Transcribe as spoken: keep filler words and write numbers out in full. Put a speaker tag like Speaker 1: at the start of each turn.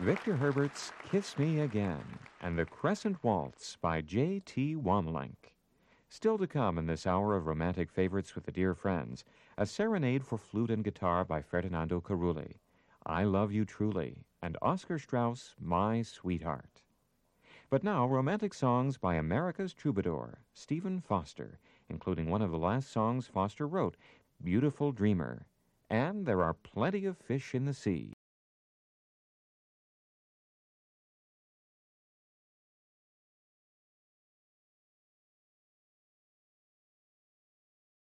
Speaker 1: Victor Herbert's Kiss Me Again and the Crescent Waltz by J T. Womlink. Still to come in this hour of romantic favorites with the dear friends, a serenade for flute and guitar by Ferdinando Carulli, I Love You Truly, and Oscar Strauss' My Sweetheart. But now, romantic songs by America's troubadour, Stephen Foster, including one of the last songs Foster wrote, Beautiful Dreamer. And there are plenty of fish in the sea.